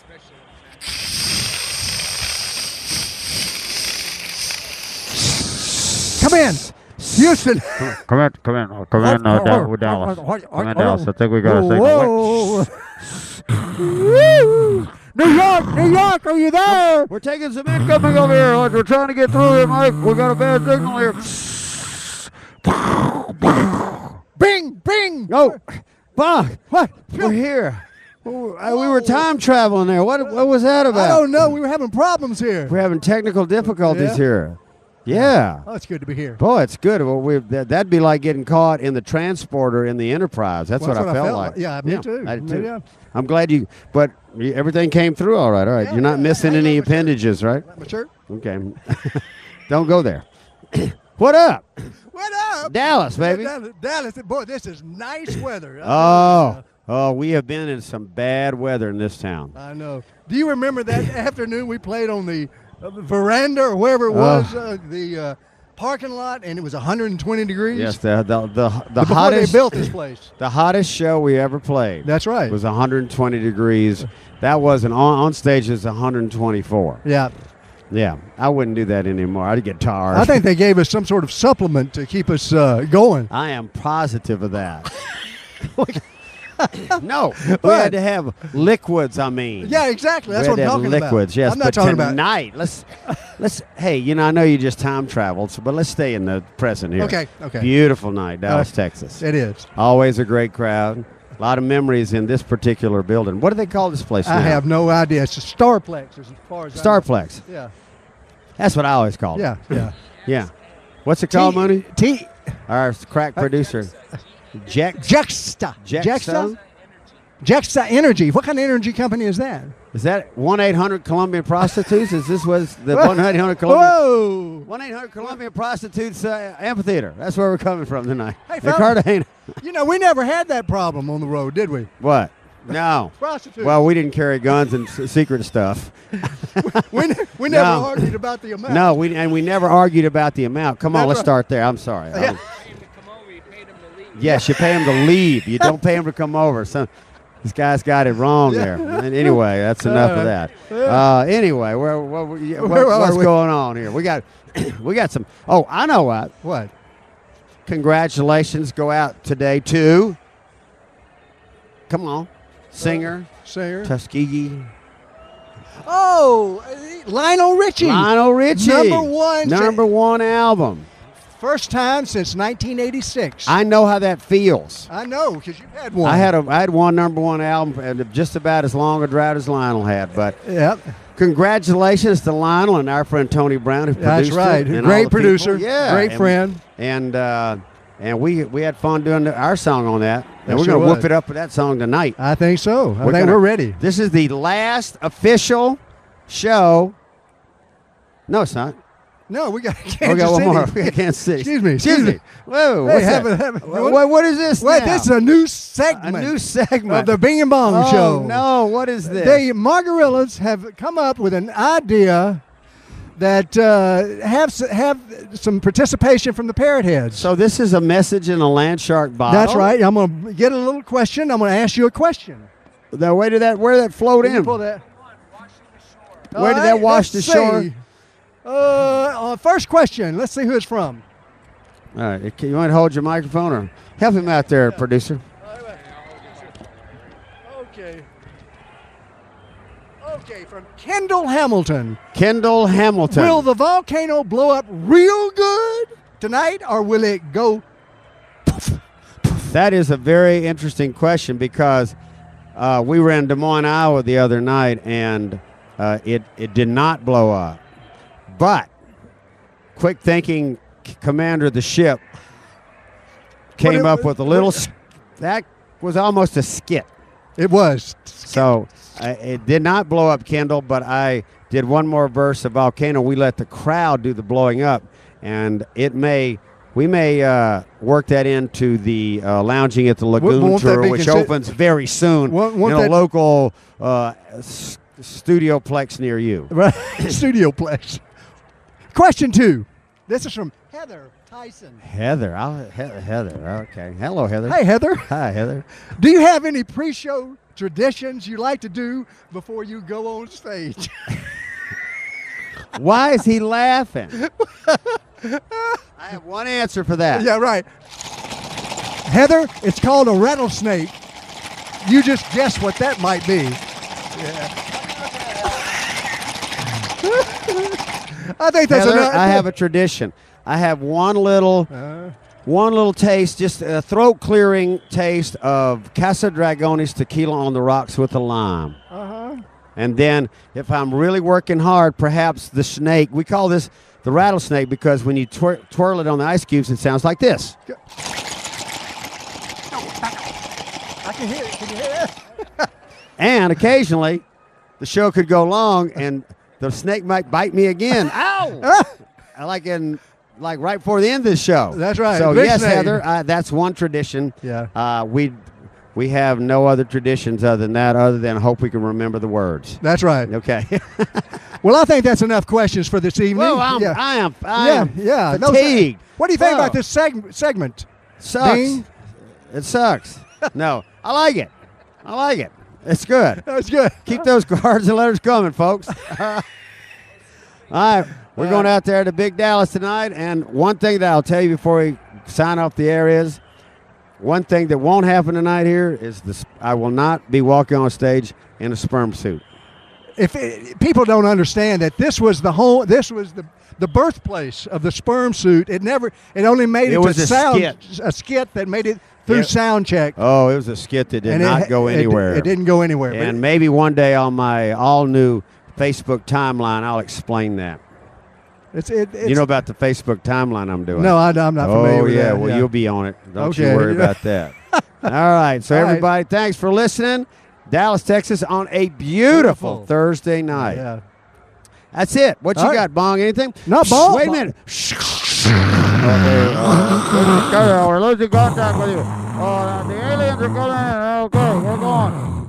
Come in, Houston. Come in, Dallas. Come in, Dallas. I think we got a signal. Whoa. New York, are you there? We're taking some incoming over here. We're trying to get through here, Mike. We got a bad signal here. Bing. Oh, Bob, What? we're here. We were time traveling there. What was that about? I don't know. We were having problems here. We're having technical difficulties Yeah. here. Yeah. Oh, it's good to be here. Boy, it's good. Well, that'd be like getting caught in the transporter in the Enterprise. That's Well, what I felt like. Yeah, me too. I did too. Yeah. I'm glad but everything came through all right. All right. Yeah, You're not yeah. missing Hang any on, Richard. appendages, right? My shirt. Okay. Don't go there. What up? What up? Dallas, baby. Dallas. Boy, this is nice weather. Oh, we have been in some bad weather in this town. I know. Do you remember that afternoon we played on the veranda or wherever it was, the parking lot, and it was 120 degrees? Yes, the Before hottest they built this place. the hottest show we ever played. That's right. Was 120 degrees. That wasn't on stage. It's 124. Yeah. Yeah, I wouldn't do that anymore. I'd get tired. I think they gave us some sort of supplement to keep us going. I am positive of that. No, we What? had to have liquids. I mean, Yeah, exactly. That's we what had I'm to have talking liquids. about. Yes, I'm not but talking about. tonight, let's. Hey, I know you just time traveled, but let's stay in the present here. Okay. Beautiful night, Dallas, Texas. It is. Always a great crowd. A lot of memories in this particular building. What do they call this place now? I have no idea. It's a Starplex as far as I know. Starplex. Yeah. That's what I always call it. Yeah. Yeah. What's it called, Mooney? T. Our crack producer. Juxta. Juxta? Juxta Energy. What kind of energy company is that? Is that 1-800 Colombian Prostitutes? Is this was the 1-800 Colombian? Whoa. 1-800 Colombian Prostitutes Amphitheater. That's where we're coming from tonight. Hey, In fella. Cartagena. We never had that problem on the road, did we? What? No. Prostitutes. Well, we didn't carry guns and secret stuff. we never No. argued about the amount. No, we never argued about the amount. Come on, That's let's right. start there. I'm sorry. Yeah. Yes, you pay him to leave. You don't pay him to come over. So this guy's got it wrong there. And anyway, that's enough of that. Anyway, what's we? going on here? We got some. Oh, I know what. What? Congratulations go out today to. Come on, singer Tuskegee. Oh, Lionel Richie. Lionel Richie. Number one. album. First time since 1986. I know how that feels. I know, because you've had one. I had one number one album, and just about as long a drought as Lionel had. But Yep. congratulations to Lionel and our friend Tony Brown, who That's produced right. it. And all Great the producer. people. Yeah, Great friend. And we had fun doing our song on that. And That we're sure going to was. whoop it up with that song tonight. I think so. I think gonna- we're ready. This is the last official show. No, it's not. No, we got We Kansas got one City. more. We got Kansas City. Excuse me. Whoa, Hey, what's have that? it. What is this Well, now? this is a new A segment. new segment. of the Bing and Bong Oh, Show. no. What is this? The Margarillas have come up with an idea that have some participation from the Parrot Heads. So this is a message in a land shark bottle. That's right. I'm going to get a little question. I'm going to ask you a question. Now, where did that float Can you in? pull that? Where did that wash the let's shore? see. First question. Let's see who it's from. All right. You want to hold your microphone or help him out there, producer? Okay. Okay, from Kendall Hamilton. Kendall Hamilton. Will the volcano blow up real good tonight, or will it go? That is a very interesting question because we were in Des Moines, Iowa the other night, and it did not blow up. But quick thinking commander of the ship came up with a little that was almost a skit. It was. So it did not blow up Kendall, but I did one more verse of Volcano. We let the crowd do the blowing up, and we may work that into the Lounging at the Lagoon Won't that tour, be which opens very soon Won't in a that- local studioplex near you. Right. Studio Plex. Question 2. This is from Heather Tyson. Heather. Heather. Okay. Hello, Heather. Hey, Heather. Hi, Heather. Do you have any pre-show traditions you like to do before you go on stage. Why is he laughing? I have one answer for that. Yeah, right. Heather, it's called a rattlesnake. You just guess what that might be. Yeah. I think that's Heather, enough. I have a tradition. I have one little taste, just a throat clearing taste of Casa Dragones tequila on the rocks with a lime. And then if I'm really working hard, perhaps the snake. We call this the rattlesnake because when you twirl it on the ice cubes, it sounds like this. I can hear it. Can you hear it? And occasionally, the show could go long, and the snake might bite me again. Ow! Like right before the end of the show. That's right. So Big yes, snake. Heather, that's one tradition. Yeah. We have no other traditions other than that, other than hope we can remember the words. That's right. Okay. Well, I think that's enough questions for this evening. Well, I am fatigued. What do you think about this segment? Sucks. Dean? It sucks. No, I like it. I like it. It's good. That's good. Keep those cards and letters coming, folks. All right, we're going out there to Big Dallas tonight, and one thing that I'll tell you before we sign off the air is, one thing that won't happen tonight here is I will not be walking on stage in a sperm suit. People don't understand that this was the birthplace of the sperm suit. It only made it was a skit that made it through sound check. Oh, it was a skit that did not go anywhere. It didn't go anywhere. And maybe one day on my all-new Facebook timeline, I'll explain that. You know about the Facebook timeline I'm doing? No, I'm not familiar with that. Oh, yeah. Well, you'll be on it. Don't you Okay. worry about that. All right. So, everybody, thanks for listening. Dallas, Texas on a beautiful Thursday night. Yeah. That's it. What you got, Bong? Anything? No, Bong. Wait a minute. We're losing contact with you. The aliens are coming. Okay, we're going.